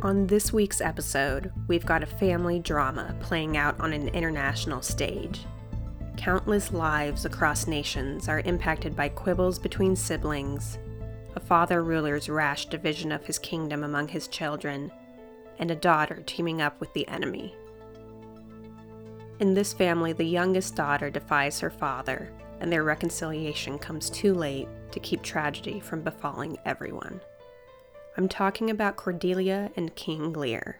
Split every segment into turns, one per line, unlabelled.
On this week's episode, we've got a family drama playing out on an international stage. Countless lives across nations are impacted by quibbles between siblings, a father ruler's rash division of his kingdom among his children, and a daughter teaming up with the enemy. In this family, the youngest daughter defies her father, and their reconciliation comes too late to keep tragedy from befalling everyone. I'm talking about Cordelia and King Lear.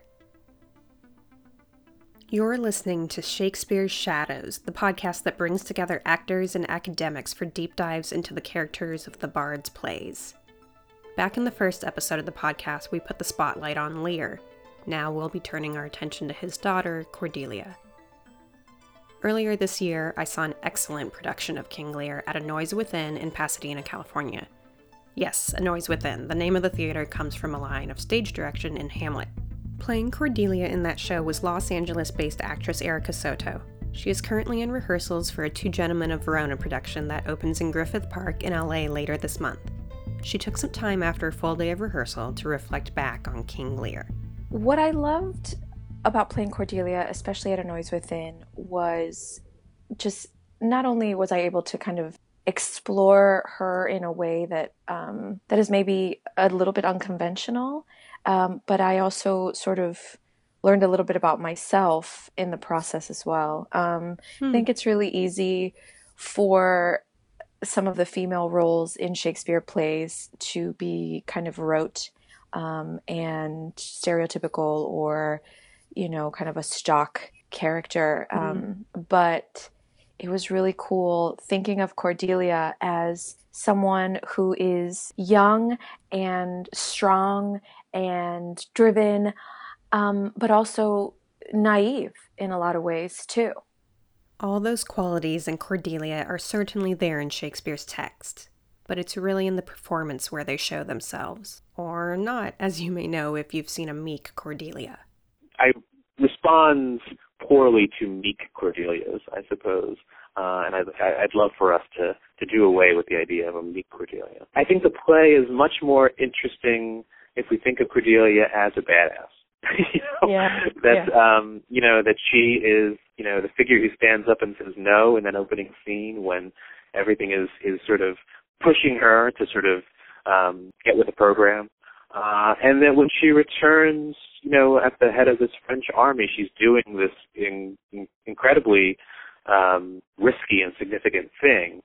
You're listening to Shakespeare's Shadows, the podcast that brings together actors and academics for deep dives into the characters of the Bard's plays. Back in the first episode of the podcast, we put the spotlight on Lear. Now we'll be turning our attention to his daughter, Cordelia. Earlier this year, I saw an excellent production of King Lear at A Noise Within in Pasadena, California. Yes, A Noise Within. The name of the theater comes from a line of stage direction in Hamlet. Playing Cordelia in that show was Los Angeles-based actress Erica Soto. She is currently in rehearsals for a Two Gentlemen of Verona production that opens in Griffith Park in LA later this month. She took some time after a full day of rehearsal to reflect back on King Lear.
What I loved about playing Cordelia, especially at A Noise Within, was just not only was I able to kind of explore her in a way that that is maybe a little bit unconventional, but I also sort of learned a little bit about myself in the process as well. I think it's really easy for some of the female roles in Shakespeare plays to be kind of rote and stereotypical, or, you know, kind of a stock character. But it was really cool thinking of Cordelia as someone who is young and strong and driven, but also naive in a lot of ways too.
All those qualities in Cordelia are certainly there in Shakespeare's text, but it's really in the performance where they show themselves. Or not, as you may know if you've seen a meek Cordelia.
I respond poorly to meek Cordelias, I suppose. And I'd love for us to do away with the idea of a meek Cordelia. I think the play is much more interesting if we think of Cordelia as a badass. That she is, the figure who stands up and says no in that opening scene when everything is sort of pushing her to sort of get with the program. And then when she returns, at the head of this French army, she's doing this incredibly risky and significant thing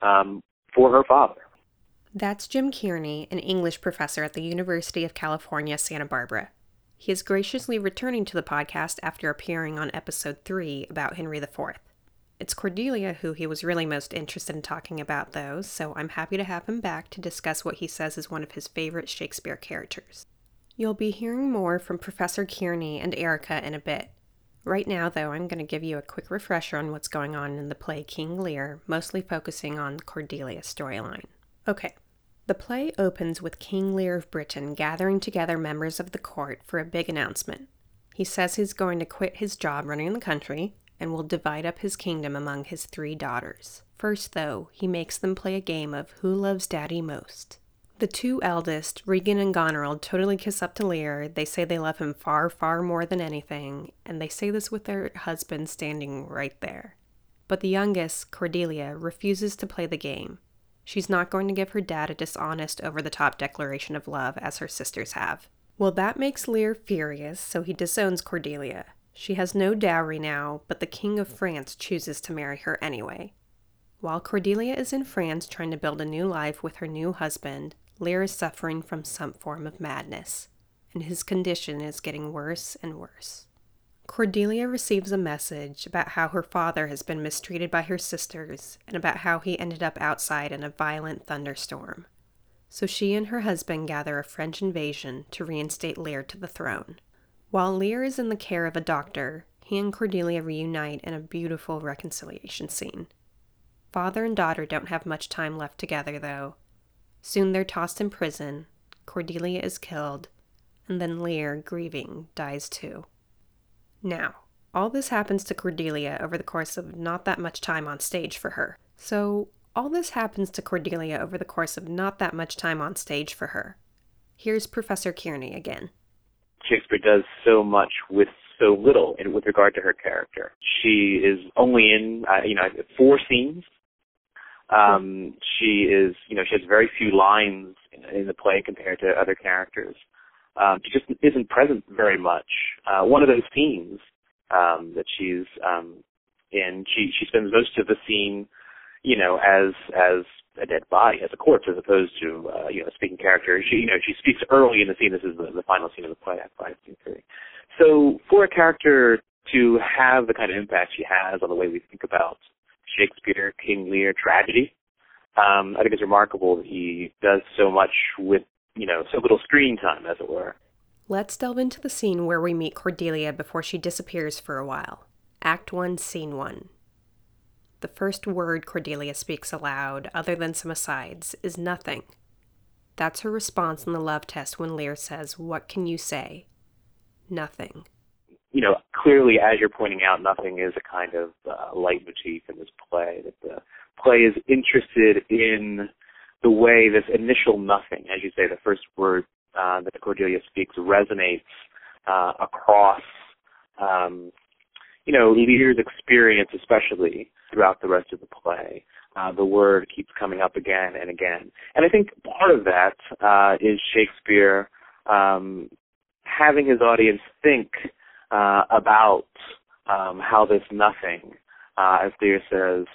for her father.
That's Jim Kearney, an English professor at the University of California, Santa Barbara. He is graciously returning to the podcast after appearing on episode 3 about Henry IV. It's Cordelia who he was really most interested in talking about, though, so I'm happy to have him back to discuss what he says is one of his favorite Shakespeare characters. You'll be hearing more from Professor Kearney and Erica in a bit. Right now, though, I'm going to give you a quick refresher on what's going on in the play King Lear, mostly focusing on Cordelia's storyline. Okay, the play opens with King Lear of Britain gathering together members of the court for a big announcement. He says he's going to quit his job running the country and will divide up his kingdom among his 3 daughters. First, though, he makes them play a game of Who Loves Daddy Most. The 2 eldest, Regan and Goneril, totally kiss up to Lear. They say they love him far, far more than anything, and they say this with their husband standing right there. But the youngest, Cordelia, refuses to play the game. She's not going to give her dad a dishonest, over-the-top declaration of love as her sisters have. Well, that makes Lear furious, so he disowns Cordelia. She has no dowry now, but the King of France chooses to marry her anyway. While Cordelia is in France trying to build a new life with her new husband, Lear is suffering from some form of madness, and his condition is getting worse and worse. Cordelia receives a message about how her father has been mistreated by her sisters and about how he ended up outside in a violent thunderstorm. So she and her husband gather a French invasion to reinstate Lear to the throne. While Lear is in the care of a doctor, he and Cordelia reunite in a beautiful reconciliation scene. Father and daughter don't have much time left together, though. Soon they're tossed in prison, Cordelia is killed, and then Lear, grieving, dies too. Now, all this happens to Cordelia over the course of not that much time on stage for her. Here's Professor Kearney again.
Shakespeare does so much with so little with regard to her character. She is only in, 4 scenes. She has very few lines in the play compared to other characters. She just isn't present very much. One of those scenes that she's in, she spends most of the scene, as a dead body, as a corpse, as opposed to a speaking character. She speaks early in the scene. This is the final scene of the play, Act 5, Scene 3. So for a character to have the kind of impact she has on the way we think about Shakespeare, King Lear, tragedy, I think it's remarkable that he does so much with, so little screen time, as it were.
Let's delve into the scene where we meet Cordelia before she disappears for a while. Act 1, Scene 1. The first word Cordelia speaks aloud, other than some asides, is nothing. That's her response in the love test when Lear says, "What can you say?" Nothing.
Clearly, as you're pointing out, nothing is a kind of leitmotif in this play, that the play is interested in the way this initial nothing, as you say, the first word that Cordelia speaks resonates across, Lear's experience, especially throughout the rest of the play. The word keeps coming up again and again. And I think part of that is Shakespeare having his audience think about how this nothing, as Lear says,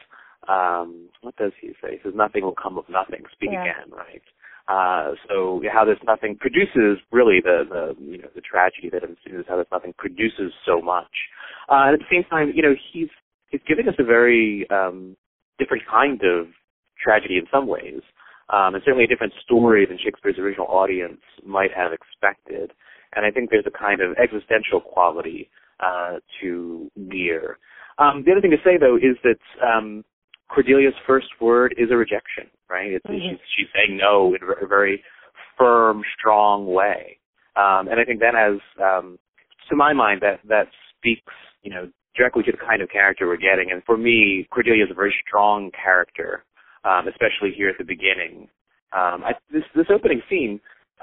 what does he say? He says, nothing will come of nothing. Speak again, right? So how this nothing produces really the tragedy that ensues, how this nothing produces so much. And at the same time, he's giving us a very different kind of tragedy in some ways, and certainly a different story than Shakespeare's original audience might have expected. And I think there's a kind of existential quality to Lear. The other thing to say, though, is that Cordelia's first word is a rejection, right? She's saying no in a very firm, strong way. And I think that has, to my mind, that speaks, directly to the kind of character we're getting. And for me, Cordelia is a very strong character, especially here at the beginning. This opening scene,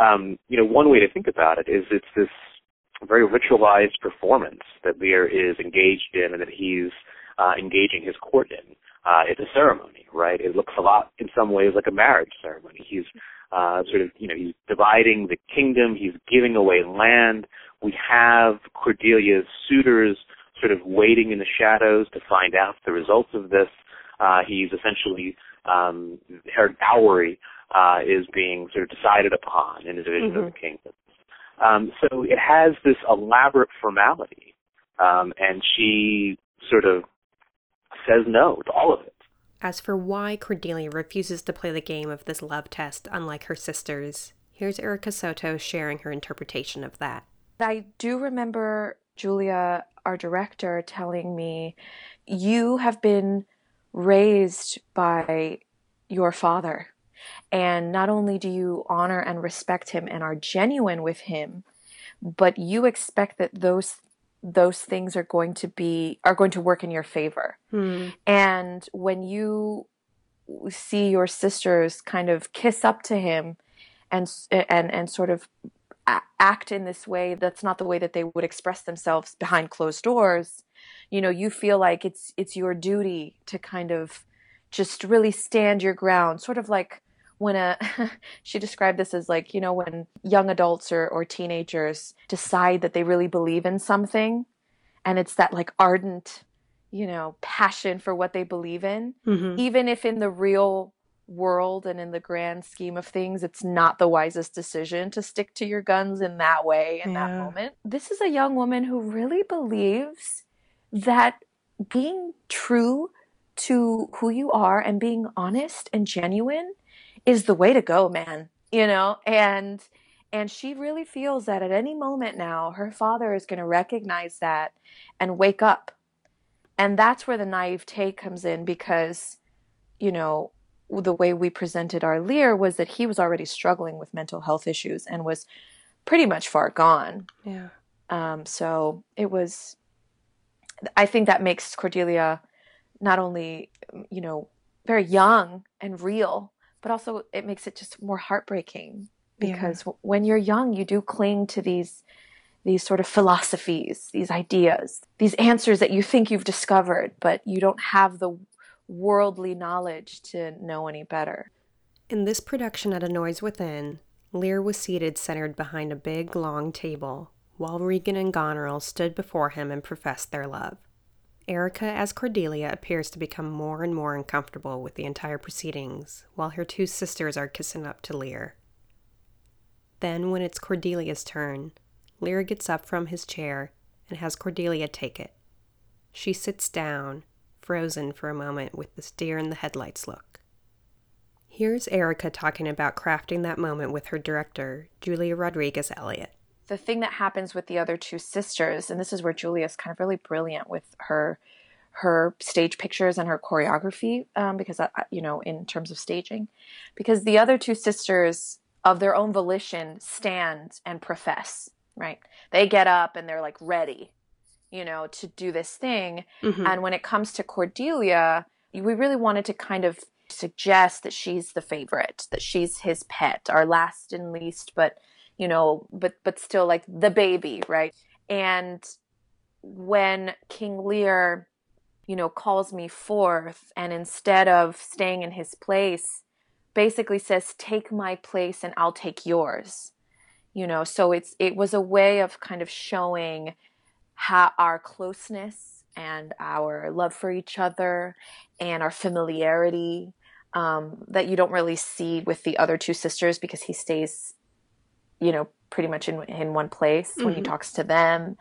one way to think about it is it's this very ritualized performance that Lear is engaged in and that he's engaging his court in. It's a ceremony, right? It looks a lot, in some ways, like a marriage ceremony. He's he's dividing the kingdom. He's giving away land. We have Cordelia's suitors sort of waiting in the shadows to find out the results of this. He's essentially, her dowry is being sort of decided upon in the division of the kingdom. So it has this elaborate formality, and she sort of says no to all of it.
As for why Cordelia refuses to play the game of this love test, unlike her sisters, here's Erica Soto sharing her interpretation of that.
I do remember Julia, our director, telling me, you have been raised by your father. And not only do you honor and respect him and are genuine with him, but you expect that those things are going to work in your favor. And when you see your sisters kind of kiss up to him and sort of act in this way that's not the way that they would express themselves behind closed doors, you feel like it's your duty to kind of just really stand your ground, sort of like when she described this as like, when young adults or teenagers decide that they really believe in something, and it's that like ardent, passion for what they believe in, even if in the real world and in the grand scheme of things, it's not the wisest decision to stick to your guns in that way in that moment. This is a young woman who really believes that being true to who you are and being honest and genuine is the way to go, man, and she really feels that at any moment now, her father is going to recognize that and wake up. And that's where the naivete comes in, because, the way we presented our Lear was that he was already struggling with mental health issues and was pretty much far gone. So it was, I think that makes Cordelia not only, very young and real, but also it makes it just more heartbreaking, because when you're young, you do cling to these these sort of philosophies, these ideas, these answers that you think you've discovered, but you don't have the worldly knowledge to know any better.
In this production at A Noise Within, Lear was seated centered behind a big, long table, while Regan and Goneril stood before him and professed their love. Erica, as Cordelia, appears to become more and more uncomfortable with the entire proceedings, while her two sisters are kissing up to Lear. Then, when it's Cordelia's turn, Lear gets up from his chair and has Cordelia take it. She sits down, frozen for a moment with this deer-in-the-headlights look. Here's Erica talking about crafting that moment with her director, Julia Rodriguez-Elliott.
The thing that happens with the other two sisters, and this is where Julia's kind of really brilliant with her stage pictures and her choreography, because, in terms of staging, because the other two sisters, of their own volition, stand and profess, right? They get up and they're like ready, to do this thing. Mm-hmm. And when it comes to Cordelia, we really wanted to kind of suggest that she's the favorite, that she's his pet, our last and least, but still like the baby, right? And when King Lear, calls me forth, and instead of staying in his place, basically says, take my place and I'll take yours. So it was a way of kind of showing how our closeness and our love for each other and our familiarity, that you don't really see with the other two sisters, because he stays pretty much in one place when he talks to them.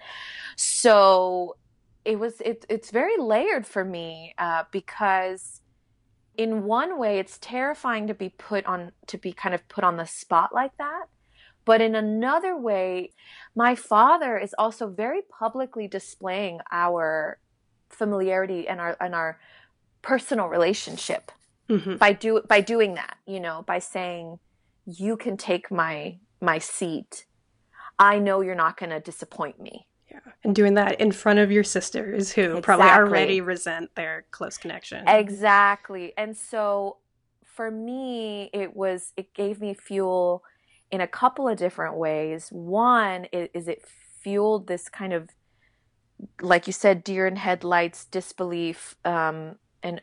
So it's very layered for me, because in one way it's terrifying to be kind of put on the spot like that. But in another way, my father is also very publicly displaying our familiarity and our personal relationship by doing that, by saying, you can take my seat. I know you're not going to disappoint me.
Yeah. And doing that in front of your sisters who probably already resent their close connection.
Exactly. And so for me, it gave me fuel in a couple of different ways. One is it fueled this kind of, like you said, deer in headlights, disbelief, and an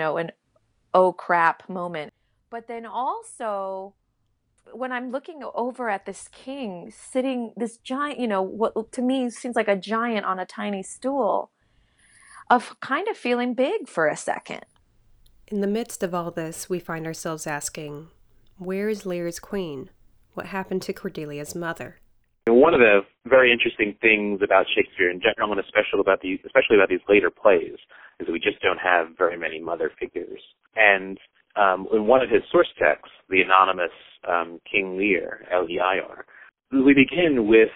oh crap moment. But then also, when I'm looking over at this king sitting, this giant, what to me seems like a giant on a tiny stool, of kind of feeling big for a second.
In the midst of all this, we find ourselves asking, where is Lear's queen? What happened to Cordelia's mother?
One of the very interesting things about Shakespeare in general, and especially about these later plays, is that we just don't have very many mother figures. And in one of his source texts, the anonymous King Lear, Leir, we begin with,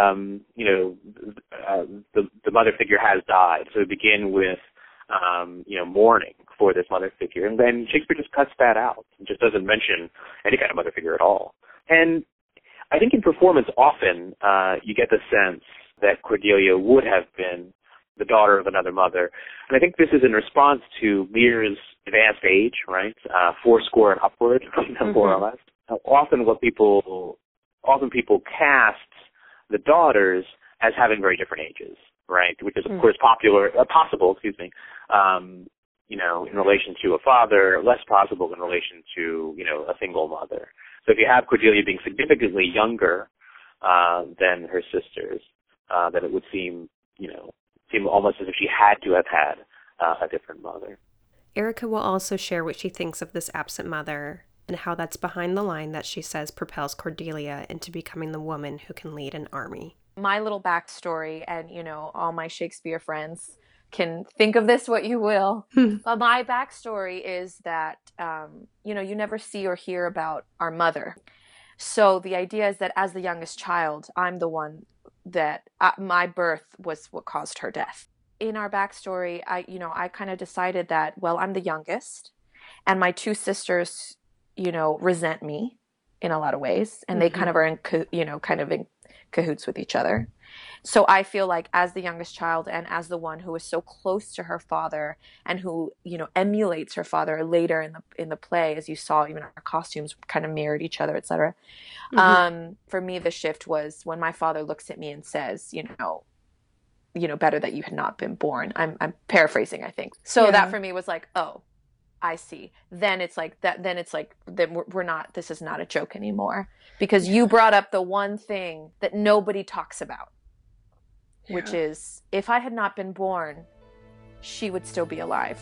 the mother figure has died. So we begin with, mourning for this mother figure. And then Shakespeare just cuts that out and just doesn't mention any kind of mother figure at all. And I think in performance often you get the sense that Cordelia would have been the daughter of another mother. And I think this is in response to Lear's advanced age, right? 40 and upward, more or less. Often people cast the daughters as having very different ages, right? Which is, of course, possible, in relation to a father, less possible in relation to, a single mother. So if you have Cordelia being significantly younger than her sisters, then it would seem almost as if she had to have had a different mother.
Erica will also share what she thinks of this absent mother and how that's behind the line that she says propels Cordelia into becoming the woman who can lead an army.
My little backstory, and, all my Shakespeare friends can think of this what you will, but my backstory is that, you never see or hear about our mother. So the idea is that as the youngest child, I'm the one that my birth was what caused her death. In our backstory, I kind of decided that, well, I'm the youngest, and my two sisters, resent me in a lot of ways, and they kind of are in cahoots with each other. So I feel like as the youngest child and as the one who is so close to her father and who, emulates her father later in the play, as you saw, even our costumes kind of mirrored each other, etc. For me, the shift was when my father looks at me and says, better that you had not been born. I'm paraphrasing, I think. So that for me was like, oh, I see. Then it's like that. Then it's like that we're not. This is not a joke anymore because you brought up the one thing that nobody talks about, which is if I had not been born, she would still be alive.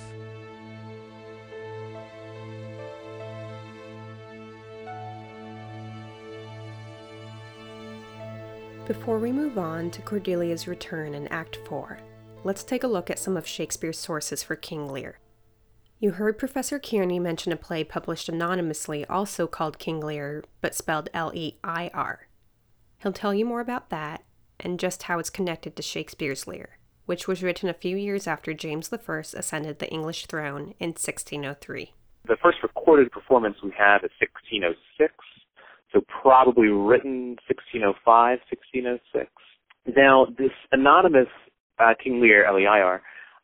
Before we move on to Cordelia's return in Act 4, let's take a look at some of Shakespeare's sources for King Lear. You heard Professor Kearney mention a play published anonymously also called King Lear, but spelled Leir. He'll tell you more about that and just how it's connected to Shakespeare's Lear, which was written a few years after James I ascended the English throne in 1603.
The first recorded performance we have is 1606, so probably written 1605, 1606. Now, this anonymous King Lear, Leir,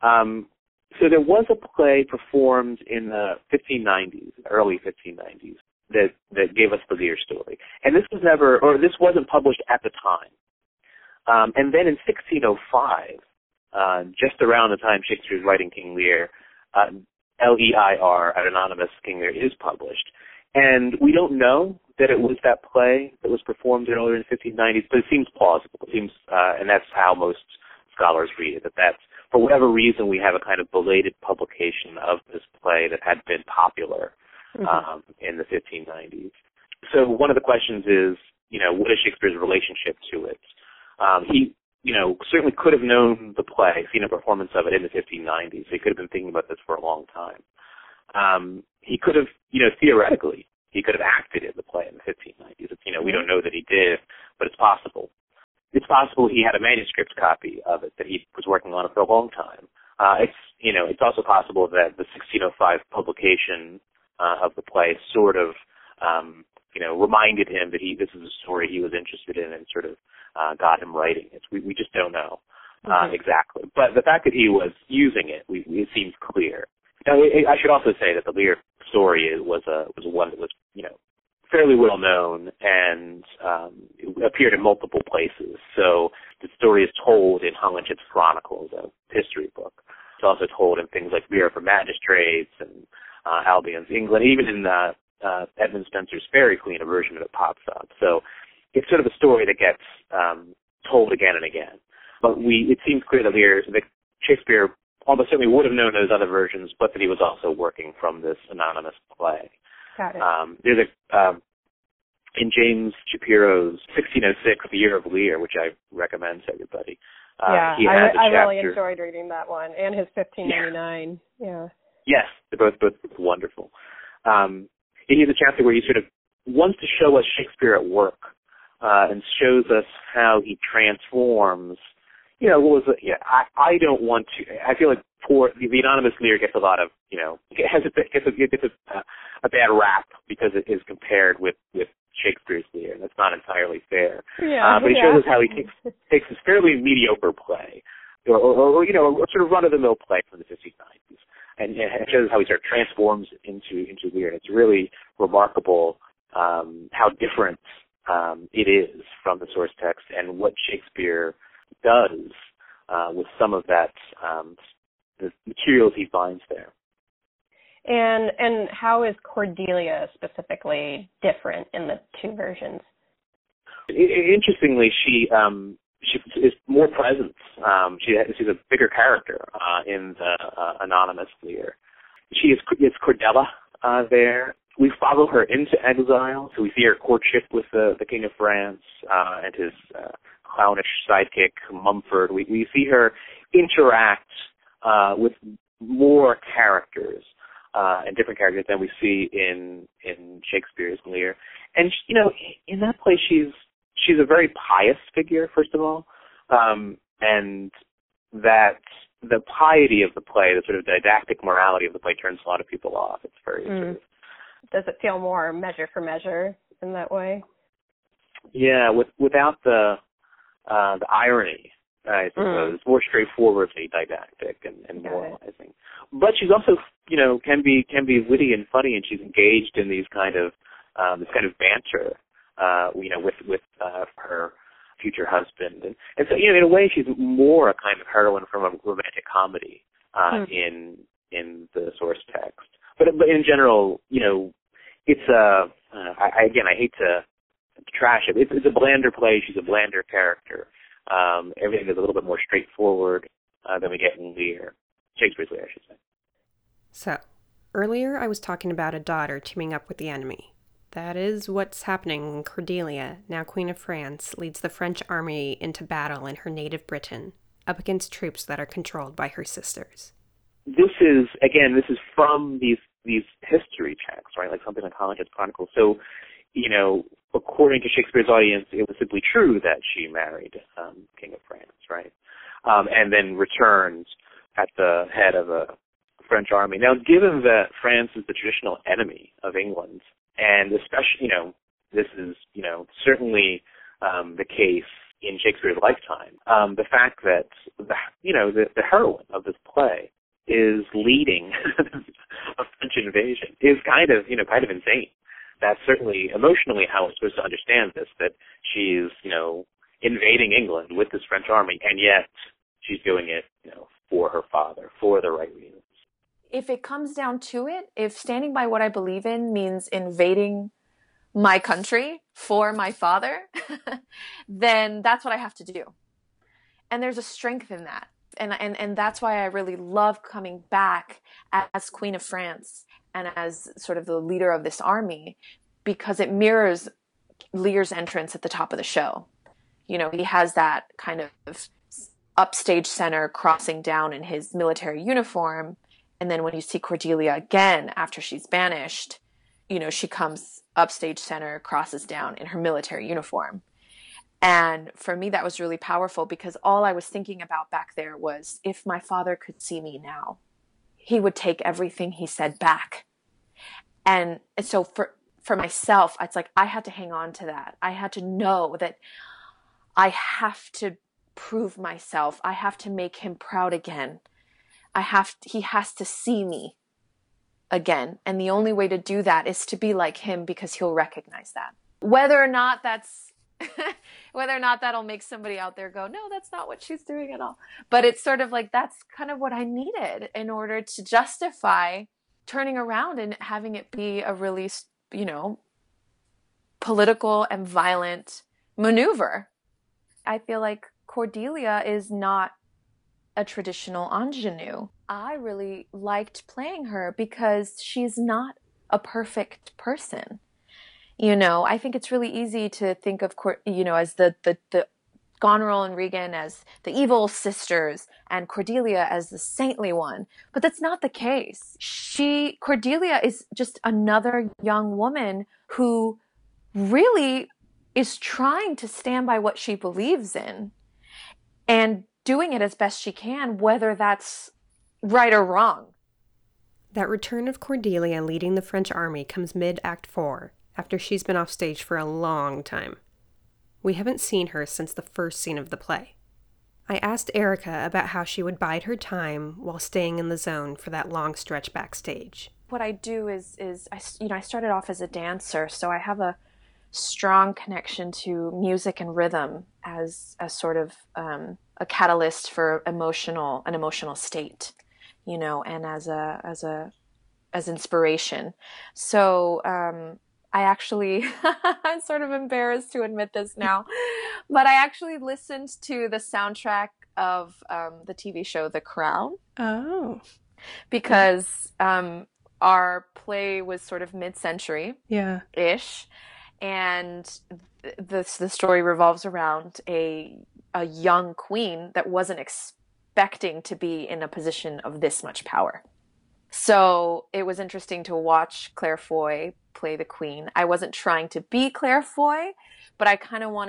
so there was a play performed in the 1590s, early 1590s, that gave us the Lear story. And this wasn't published at the time. And then in 1605, just around the time Shakespeare's writing King Lear, Leir, an anonymous King Lear, is published. And we don't know that it was that play that was performed earlier in the 1590s, but it seems plausible. It seems, and that's how most scholars read it, that's, for whatever reason, we have a kind of belated publication of this play that had been popular in the 1590s. So one of the questions is, what is Shakespeare's relationship to it? He, certainly could have known the play, seen a performance of it in the 1590s. He could have been thinking about this for a long time. He could have, theoretically, he could have acted in the play in the 1590s. We don't know that he did, but it's possible. It's possible he had a manuscript copy of it that he was working on it for a long time. It's also possible that the 1605 publication of the play sort of, reminded him that this is a story he was interested in and sort of got him writing it. We just don't know exactly. But the fact that he was using it, it seems clear. Now, I should also say that the Lear story was one that was, fairly well known and appeared in multiple places. So the story is told in Holinshed's Chronicles, a history book. It's also told in things like Lear for Magistrates and Albion's England. Even in Edmund Spenser's Fairy Queen, a version of it pops up. So it's sort of a story that gets told again and again. But it seems clear that Shakespeare almost certainly would have known those other versions, but that he was also working from this anonymous play.
Got it.
There's in James Shapiro's 1606, The Year of Lear, which I recommend to everybody.
I really enjoyed reading that one, and his 1599. Yeah.
Yes, they're both wonderful. He has a chapter where he sort of wants to show us Shakespeare at work and shows us how he transforms. I don't want to. I feel like the anonymous Lear gets a lot of, gets a bad rap because it is compared with Shakespeare's Lear. That's not entirely fair. But he shows us how he takes this fairly mediocre play, or sort of run-of-the-mill play from the 1590s, and it shows how he sort of transforms into Lear. And it's really remarkable how different it is from the source text and what Shakespeare does with some of that, the materials he finds there.
And how is Cordelia specifically different in the two versions?
Interestingly, she is more present. She's a bigger character in the anonymous Lear. It's Cordelia there. We follow her into exile, so we see her courtship with the King of France and his clownish sidekick Mumford. We see her interact with more characters and different characters than we see in Shakespeare's Lear. And in that play, she's a very pious figure, first of all, and that the piety of the play, the sort of didactic morality of the play, turns a lot of people off. It's very sort of,
does it feel more measure for measure in that way?
Yeah, without the the irony, I suppose, more straightforwardly didactic and moralizing. But she's also, can be witty and funny, and she's engaged in these kind of this kind of banter, with her future husband, and so in a way she's more a kind of heroine from a romantic comedy in the source text. But in general, it's I hate to trash it. It's a blander play. She's a blander character. Everything is a little bit more straightforward than we get in Lear. Shakespeare's Lear, I should say.
So, earlier I was talking about a daughter teaming up with the enemy. That is what's happening when Cordelia, now Queen of France, leads the French army into battle in her native Britain, up against troops that are controlled by her sisters.
This is from these history texts, right? Like something like Hollinger's Chronicles. So, according to Shakespeare's audience, it was simply true that she married King of France, right? And then returned at the head of a French army. Now, given that France is the traditional enemy of England, and especially, this is, certainly the case in Shakespeare's lifetime, the fact that, the heroine of this play is leading a French invasion is kind of insane. That's certainly emotionally how we're supposed to understand this, that she's, invading England with this French army, and yet she's doing it, for her father, for the right reasons.
If it comes down to it, if standing by what I believe in means invading my country for my father, then that's what I have to do. And there's a strength in that. And that's why I really love coming back as Queen of France and as sort of the leader of this army, because it mirrors Lear's entrance at the top of the show. He has that kind of upstage center crossing down in his military uniform. And then when you see Cordelia again after she's banished, she comes upstage center, crosses down in her military uniform. And for me, that was really powerful, because all I was thinking about back there was, if my father could see me now, he would take everything he said back. And so for myself, it's like I had to hang on to that. I had to know that I have to prove myself. I have to make him proud again. He has to see me again. And the only way to do that is to be like him, because he'll recognize that. Whether or not that'll make somebody out there go, no, that's not what she's doing at all. But it's sort of like, that's kind of what I needed in order to justify turning around and having it be a really, political and violent maneuver. I feel like Cordelia is not a traditional ingenue. I really liked playing her because she's not a perfect person. I think it's really easy to think of, as the Goneril and Regan as the evil sisters and Cordelia as the saintly one. But that's not the case. Cordelia is just another young woman who really is trying to stand by what she believes in and doing it as best she can, whether that's right or wrong.
That return of Cordelia leading the French army comes mid-Act 4, after she's been off stage for a long time. We haven't seen her since the first scene of the play. I asked Erica about how she would bide her time while staying in the zone for that long stretch backstage.
What I do is I started off as a dancer, so I have a strong connection to music and rhythm as a sort of a catalyst for an emotional state, and as inspiration. So I actually, I'm sort of embarrassed to admit this now, but I actually listened to the soundtrack of the TV show The Crown.
Oh.
Because our play was sort of mid-century-ish.
Yeah.
And the story revolves around a young queen that wasn't expecting to be in a position of this much power. So it was interesting to watch Claire Foy play the queen. I wasn't trying to be Claire Foy, but I kind of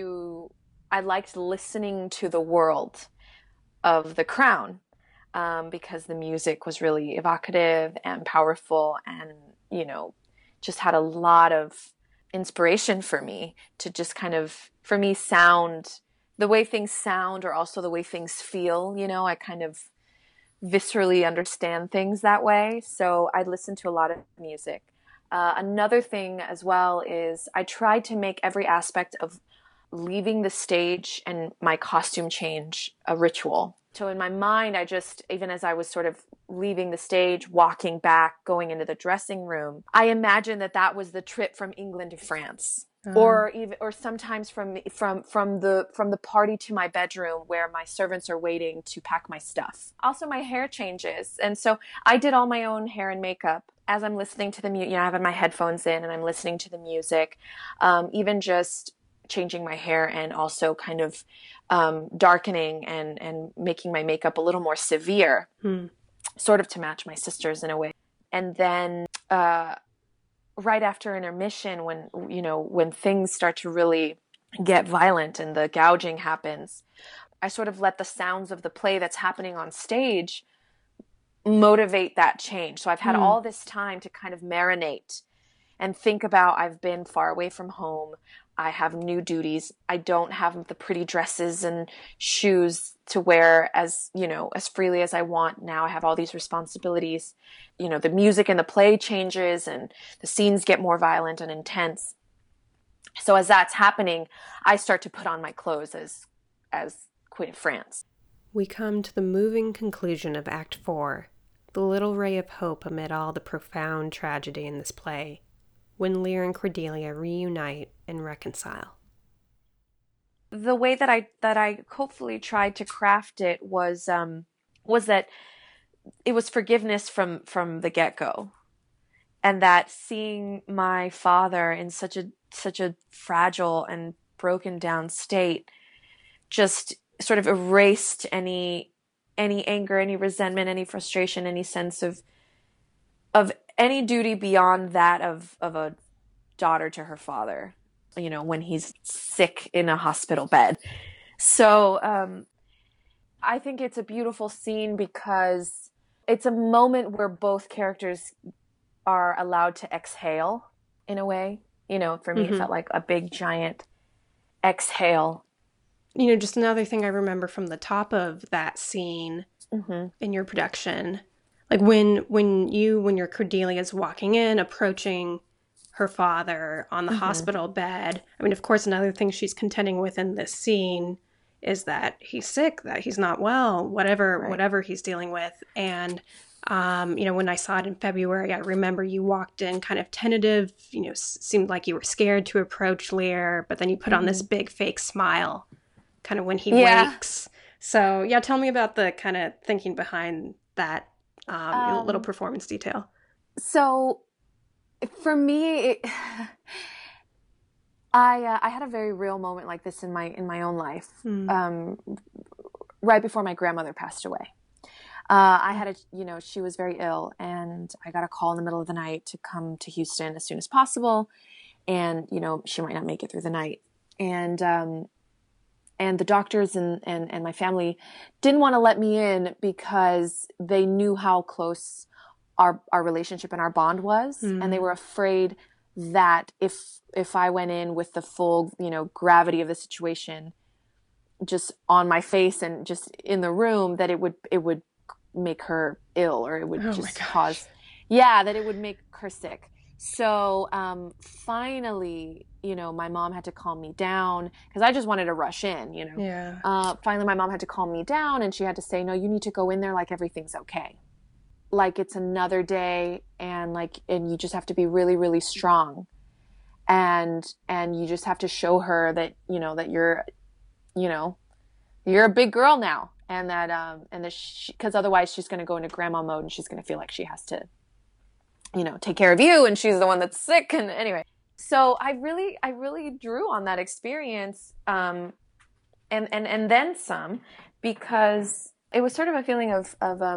I liked listening to the world of The Crown, because the music was really evocative and powerful and, just had a lot of inspiration for me to just kind of, for me, sound the way things sound or also the way things feel. I kind of viscerally understand things that way. So I listen to a lot of music. Another thing as well is I try to make every aspect of leaving the stage and my costume change a ritual. So in my mind, even as I was sort of leaving the stage, walking back, going into the dressing room, I imagined that was the trip from England to France. Or sometimes from the party to my bedroom where my servants are waiting to pack my stuff. Also, my hair changes, and so I did all my own hair and makeup as I'm listening to the music. I have my headphones in and I'm listening to the music. Even just changing my hair and also kind of darkening and making my makeup a little more severe, sort of to match my sisters in a way. And then right after intermission, when things start to really get violent and the gouging happens, I sort of let the sounds of the play that's happening on stage motivate that change. So I've had all this time to kind of marinate and think about, I've been far away from home. I have new duties. I don't have the pretty dresses and shoes to wear as freely as I want. Now I have all these responsibilities. The music in the play changes and the scenes get more violent and intense. So as that's happening, I start to put on my clothes as Queen of France.
We come to the moving conclusion of Act 4, the little ray of hope amid all the profound tragedy in this play, when Lear and Cordelia reunite and reconcile.
The way that I hopefully tried to craft it was that it was forgiveness from the get-go, and that seeing my father in such a fragile and broken down state just sort of erased any anger, any resentment, any frustration, any sense of any duty beyond that of a daughter to her father, when he's sick in a hospital bed. So I think it's a beautiful scene because it's a moment where both characters are allowed to exhale in a way. For me, it felt like a big, giant exhale.
Just another thing I remember from the top of that scene in your production, like when your Cordelia's walking in, approaching her father on the hospital bed. I mean, of course, another thing she's contending with in this scene is that he's sick, that he's not well, whatever he's dealing with. And, when I saw it in February, I remember you walked in kind of tentative, seemed like you were scared to approach Lear, but then you put on this big fake smile kind of when he wakes. So yeah, tell me about the kind of thinking behind that little performance detail.
So for me, I had a very real moment like this in my own life, right before my grandmother passed away. I had she was very ill, and I got a call in the middle of the night to come to Houston as soon as possible, and she might not make it through the night, and the doctors and my family didn't want to let me in because they knew how close our relationship and our bond was. And they were afraid that if I went in with the full, gravity of the situation just on my face and just in the room, that it would make her ill, or it would that it would make her sick. So finally, my mom had to calm me down because I just wanted to rush in, Finally, my mom had to calm me down, and she had to say, no, you need to go in there like everything's okay. Like it's another day, and you just have to be really, really strong. And you just have to show her that, that you're a big girl now. And that, because otherwise she's going to go into grandma mode, and she's going to feel like she has to, take care of you, and she's the one that's sick. And anyway, so I really drew on that experience, and then some, because it was sort of a feeling of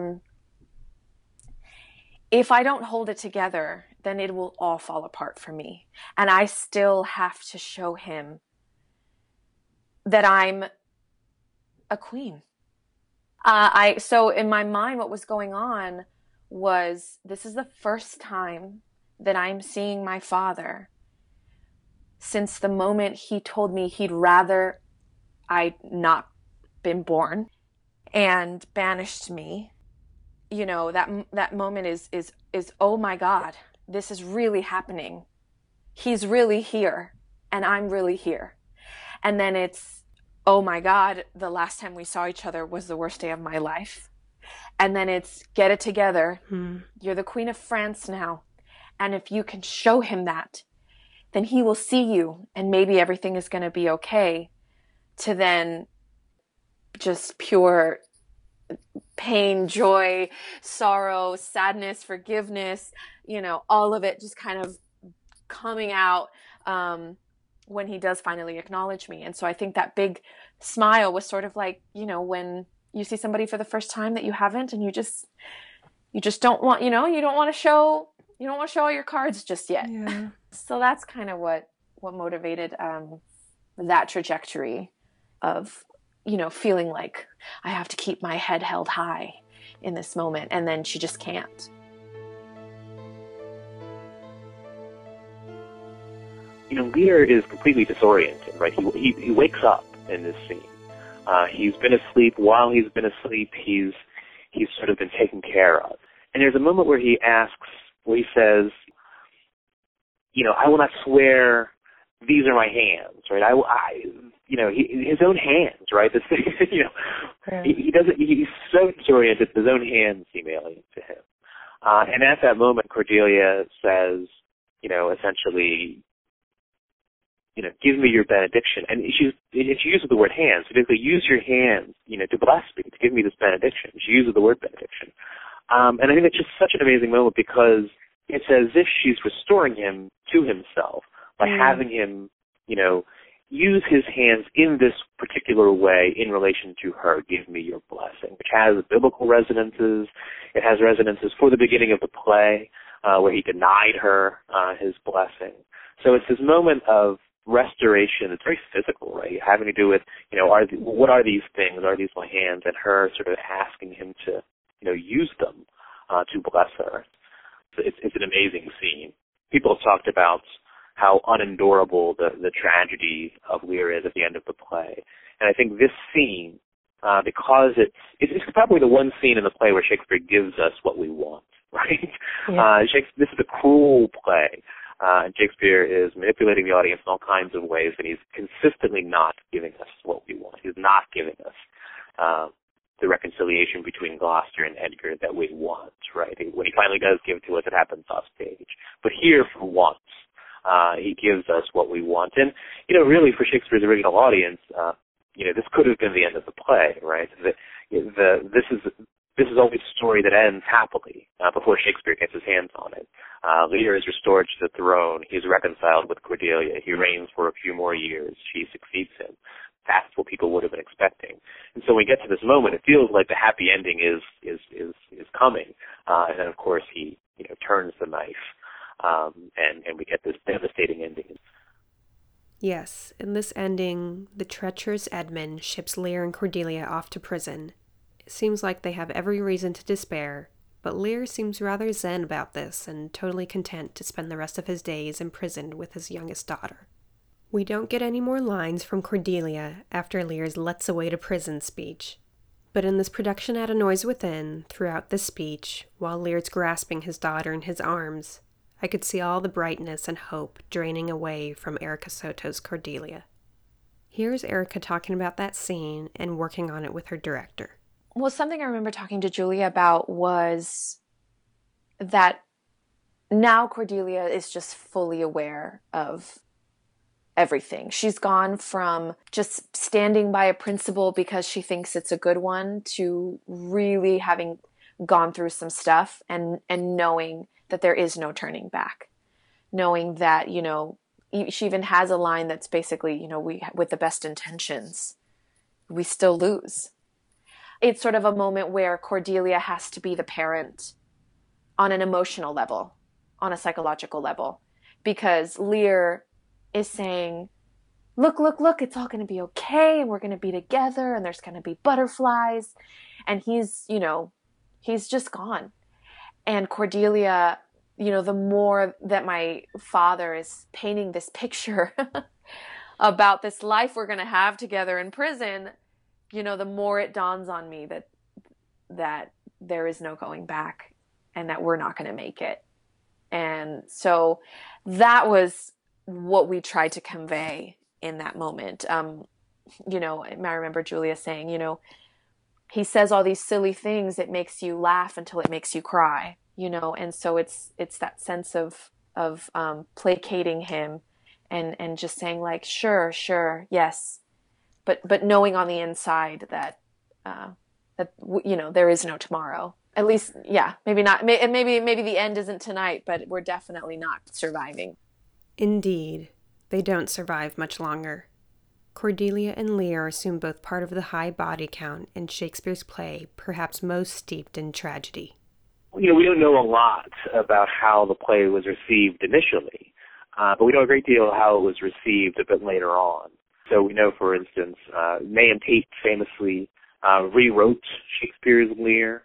if I don't hold it together, then it will all fall apart for me. And I still have to show him that I'm a queen. So in my mind, what was going on was, this is the first time that I'm seeing my father since the moment he told me he'd rather I'd not been born and banished me, that moment is, oh my God, this is really happening. He's really here and I'm really here. And then it's, oh my God, the last time we saw each other was the worst day of my life. And then it's, get it together. You're the Queen of France now. And if you can show him that, then he will see you and maybe everything is going to be okay. To then just pure pain, joy, sorrow, sadness, forgiveness, all of it just kind of coming out when he does finally acknowledge me. And so I think that big smile was sort of like, when you see somebody for the first time that you haven't, and you just don't want, you don't want to show all your cards just yet.
Yeah.
So that's kind of what motivated that trajectory of, feeling like I have to keep my head held high in this moment. And then she just can't.
Lear is completely disoriented, right? He wakes up in this scene. He's been asleep. While he's been asleep, he's sort of been taken care of. And there's a moment where he says, I will not swear these are my hands, right? His own hands, right? This thing, he's so disoriented, his own hands seem alien to him. And at that moment, Cordelia says, essentially, give me your benediction. And she uses the word hands. So basically, use your hands, to bless me, to give me this benediction. She uses the word benediction. And I think it's just such an amazing moment because it's as if she's restoring him to himself by having him, use his hands in this particular way in relation to her, give me your blessing, which has biblical resonances. It has resonances for the beginning of the play where he denied her his blessing. So it's this moment of restoration. It's very physical, right? Having to do with, what are these things? Are these my hands? And her sort of asking him to, use them to bless her. So it's an amazing scene. People have talked about how unendurable the tragedy of Lear is at the end of the play. And I think this scene, because it's probably the one scene in the play where Shakespeare gives us what we want, right? Yeah. This is a cruel play. And Shakespeare is manipulating the audience in all kinds of ways, and he's consistently not giving us what we want. He's not giving us the reconciliation between Gloucester and Edgar that we want, right? When he finally does give to us, it happens off stage. But here, for once, he gives us what we want. And, really for Shakespeare's original audience, this could have been the end of the play, right? This is always a story that ends happily before Shakespeare gets his hands on it. Lear is restored to the throne. He's reconciled with Cordelia. He reigns for a few more years. She succeeds him. That's what people would have been expecting. And so when we get to this moment, it feels like the happy ending is coming. And then, of course, he turns the knife, and we get this devastating ending.
Yes, in this ending, the treacherous Edmund ships Lear and Cordelia off to prison. It seems like they have every reason to despair, but Lear seems rather zen about this and totally content to spend the rest of his days imprisoned with his youngest daughter. We don't get any more lines from Cordelia after Lear's "let's away to prison" speech. But in this production at A Noise Within, throughout this speech, while Lear's grasping his daughter in his arms, I could see all the brightness and hope draining away from Erica Soto's Cordelia. Here's Erica talking about that scene and working on it with her director.
Well, something I remember talking to Julia about was that now Cordelia is just fully aware of everything. She's gone from just standing by a principle because she thinks it's a good one to really having gone through some stuff and knowing that there is no turning back. Knowing that, she even has a line that's basically, we, with the best intentions, we still lose. It's sort of a moment where Cordelia has to be the parent on an emotional level, on a psychological level, because Lear is saying, look, it's all going to be okay, and we're going to be together, and there's going to be butterflies, and he's just gone. And Cordelia, the more that my father is painting this picture about this life we're going to have together in prison, you know, the more it dawns on me that there is no going back and that we're not going to make it. And so that was what we tried to convey in that moment. You know, I remember Julia saying, you know, he says all these silly things. It makes you laugh until it makes you cry, you know? And so it's that sense of placating him and just saying like, sure, yes. But knowing on the inside that you know, there is no tomorrow. At least, yeah, maybe not. Maybe the end isn't tonight, but we're definitely not surviving.
Indeed, they don't survive much longer. Cordelia and Lear are soon both part of the high body count in Shakespeare's play, perhaps most steeped in tragedy.
You know, we don't know a lot about how the play was received initially, but we know a great deal how it was received a bit later on. So we know, for instance, Nahum Tate famously rewrote Shakespeare's Lear,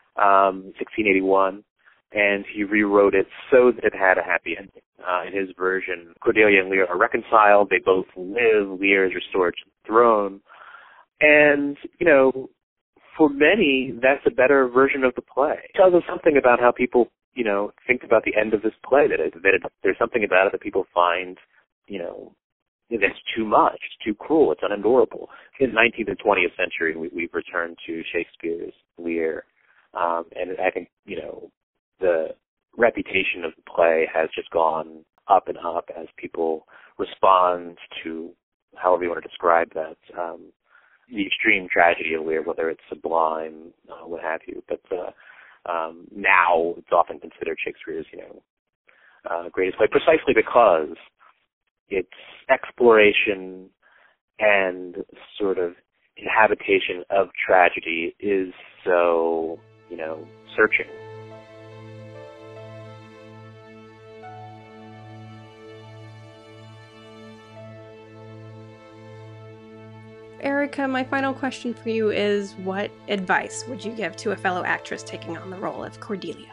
1681, and he rewrote it so that it had a happy ending. In his version, Cordelia and Lear are reconciled. They both live. Lear is restored to the throne. And, you know, for many, that's a better version of the play. It tells us something about how people, you know, think about the end of this play, there's something about it that people find, you know, that's too much, it's too cruel, it's unendurable. In the 19th and 20th century, we've returned to Shakespeare's Lear. And I think, you know, the reputation of the play has just gone up and up as people respond to, however you want to describe that, the extreme tragedy of Lear, whether it's sublime, what have you. But now it's often considered Shakespeare's, you know, greatest play, precisely because its exploration and sort of inhabitation of tragedy is so, you know, searching.
Erica, my final question for you is, what advice would you give to a fellow actress taking on the role of Cordelia?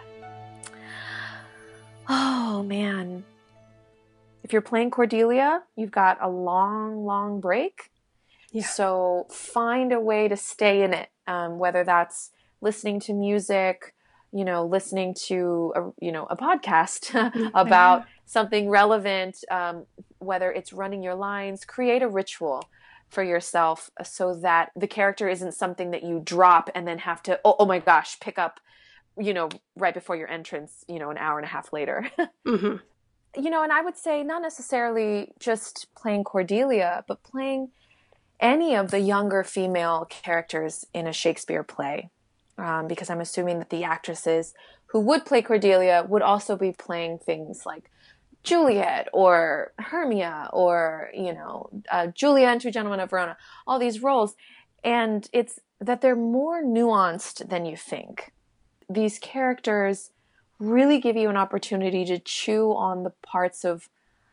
Oh, man. If you're playing Cordelia, you've got a long, long break. Yeah. So find a way to stay in it, whether that's listening to music, you know, listening to a podcast about something relevant, whether it's running your lines. Create a ritual for yourself so that the character isn't something that you drop and then have to, oh my gosh, pick up, you know, right before your entrance, you know, an hour and a half later. Mm-hmm. You know, and I would say not necessarily just playing Cordelia, but playing any of the younger female characters in a Shakespeare play. Because I'm assuming that the actresses who would play Cordelia would also be playing things like Juliet or Hermia or, you know, Julia and Two Gentlemen of Verona, all these roles. And it's that they're more nuanced than you think. These characters really give you an opportunity to chew on the parts of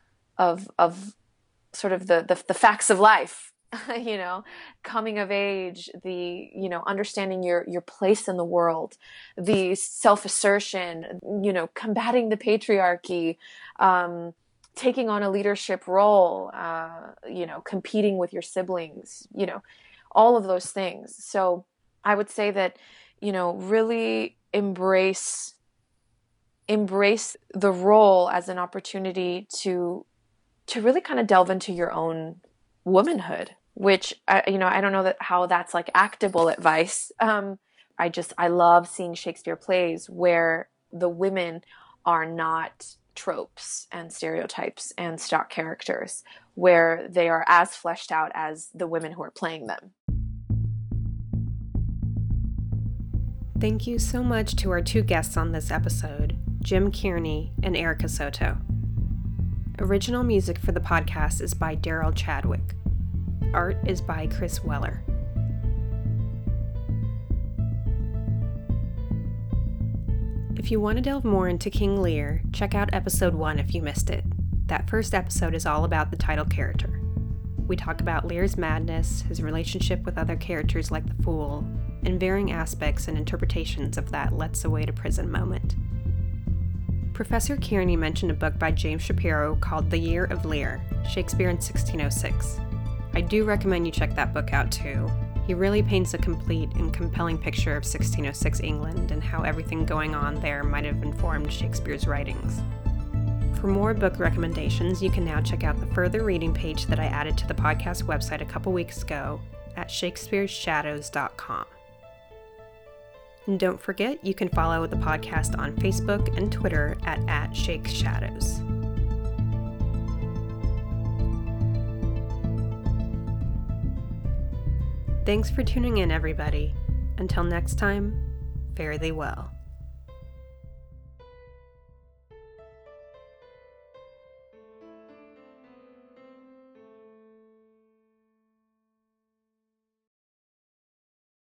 sort of the facts of life, you know, coming of age, the, you know, understanding your place in the world, the self-assertion, you know, combating the patriarchy, taking on a leadership role, you know, competing with your siblings, you know, all of those things. So I would say that, you know, really embrace the role as an opportunity to really kind of delve into your own womanhood, which I don't know how that's like actable advice. I love seeing Shakespeare plays where the women are not tropes and stereotypes and stock characters, where they are as fleshed out as the women who are playing them.
Thank you so much to our two guests on this episode, Jim Kearney and Erica Soto. Original music for the podcast is by Daryl Chadwick. Art is by Chris Weller. If you want to delve more into King Lear, check out episode 1 if you missed it. That first episode is all about the title character. We talk about Lear's madness, his relationship with other characters like the Fool, and varying aspects and interpretations of that let's away to prison moment. Professor Kearney mentioned a book by James Shapiro called The Year of Lear, Shakespeare in 1606. I do recommend you check that book out too. He really paints a complete and compelling picture of 1606 England and how everything going on there might have informed Shakespeare's writings. For more book recommendations, you can now check out the further reading page that I added to the podcast website a couple weeks ago at shakespeareshadows.com. And don't forget, you can follow the podcast on Facebook and Twitter at @ShakesShadows. Thanks for tuning in, everybody. Until next time, fare thee well.